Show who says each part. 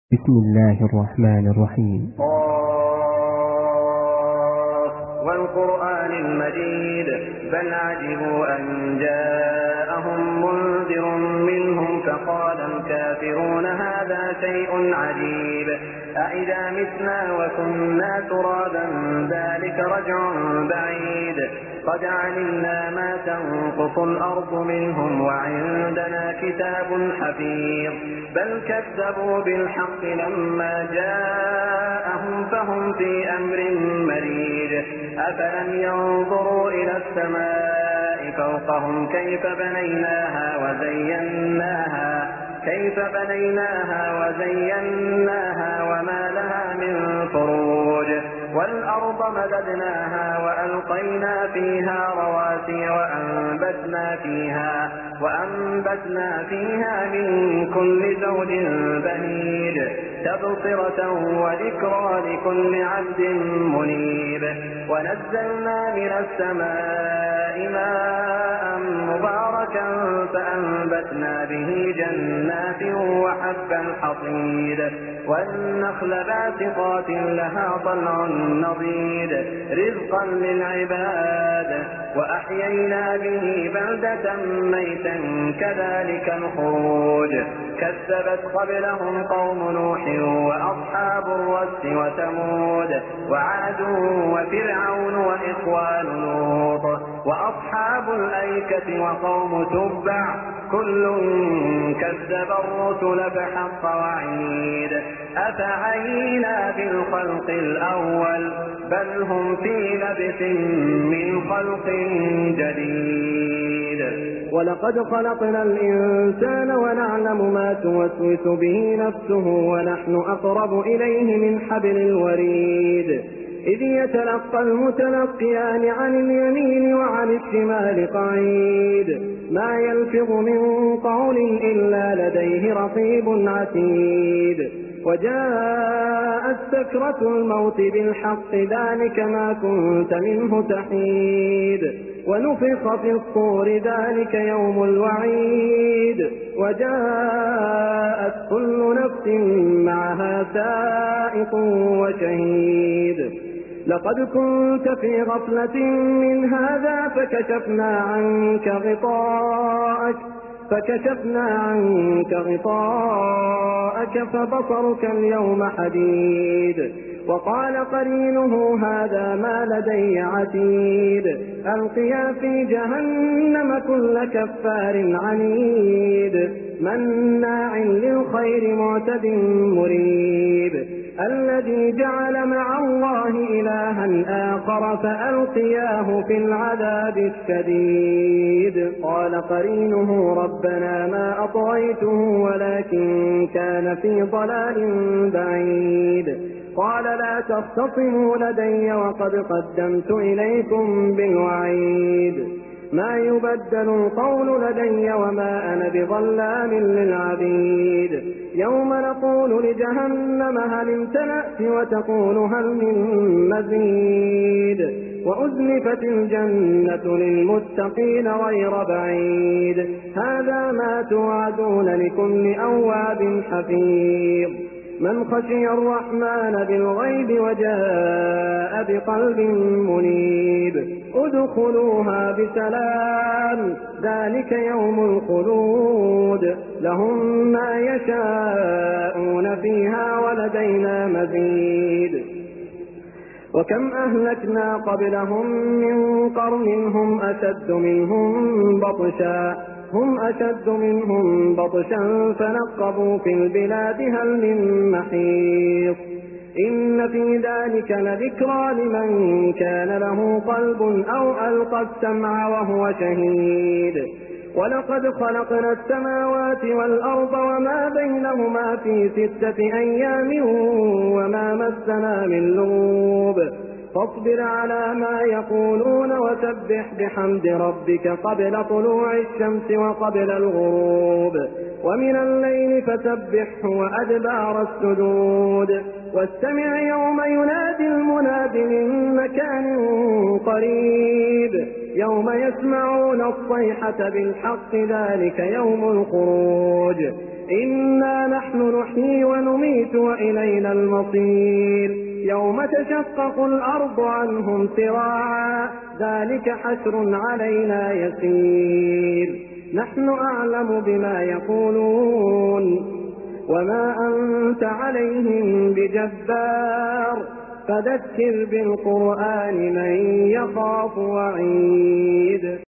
Speaker 1: بسم الله الرحمن الرحيم.
Speaker 2: والقرآن المجيد بل عجبوا أن جاءهم منذر منهم فقال الكافرون هذا شيء عجيب أإذا متنا وكنا ترابا ذلك رجع بعيد قد علمنا ما تنقص الأرض منهم وعندنا كتاب حفيظ بل كذبوا بالحق لما جاءهم فهم في أمر مريج أفلم ينظروا إلى السماء فوقهم كيف بنيناها وزيناها وما لها من فروج والأرض مددناها وألقينا فيها رواسي وأنبتنا فيها من كل زوج بهيج تبصرة وذكرى لكل عبد منيب ونزلنا من السماء ماء مباركا فأنبتنا به جنات وحب الحصيد والنخل باسقات لها طلع نضيد رزقا للعباد وأحيينا به بلدة ميتا كذلك الخروج كذبت قبلهم قوم نوح وأصحاب الرس وثمود وعاد وفرعون وإخوان لوط وأصحاب الأيكة وقوم تبع كل كذب الرسل فحق وعيد أفعينا بالخلق الأول بل هم في لبس من خلق جديد
Speaker 3: ولقد خلقنا الإنسان ونعلم ما توسوس به نفسه ونحن أقرب إليه من حبل الوريد إذ يتلقى المتلقيان عن اليمين وعن الشمال قعيد ما يلفظ من قول إلا لديه رقيب عتيد وجاءت سكرة الموت بالحق ذلك ما كنت منه تحيد ونفخ في الصور ذلك يوم الوعيد وجاءت كل نفس معها سائق وشهيد لقد كنت في غفلة من هذا فكشفنا عنك غطاءك فبصرك اليوم حديد وقال قرينه هذا ما لدي عتيد ألقيا في جهنم كل كفار عنيد مناع للخير معتد مريب الذي جعل مع الله إلها آخر فألقياه في العذاب الشديد قال قرينه ربنا ما أطغيته ولكن كان في ضلال بعيد قال لا تختصموا لدي وقد قدمت إليكم بالوعيد ما يبدل القول لدي وما أنا بظلام للعبيد يوم نقول لجهنم هل امتلأت وتقول هل من مزيد وأزلفت الجنة للمتقين غير بعيد هذا ما توعدون لكل أواب حفيظ من خشي الرحمن بالغيب وجاء بقلب منيب ادخلوها بسلام ذلك يوم الخلود لهم ما يشاءون فيها ولدينا مزيد وكم أهلكنا قبلهم من قرن هم أشد منهم بطشا فنقبوا في البلاد هل من محيط إن في ذلك لذكرى لمن كان له قلب أو ألقى السمع وهو شهيد ولقد خلقنا السماوات والأرض وما بينهما في 6 أيام وما مسنا من لغوب فاصبر على ما يقولون وسبح بحمد ربك قبل طلوع الشمس وقبل الغروب ومن الليل فسبحه وأدبار السجود واستمع يوم ينادي المناد من مكان قريب يوم يسمعون الصيحة بالحق ذلك يوم الخروج إنا نحن نحيي ونميت وإلينا المصير يوم تشقق الأرض عنهم سراعا ذلك حشر علينا يسير نحن أعلم بما يقولون وما أنت عليهم بجبار فذكر بالقرآن من يخاف وعيد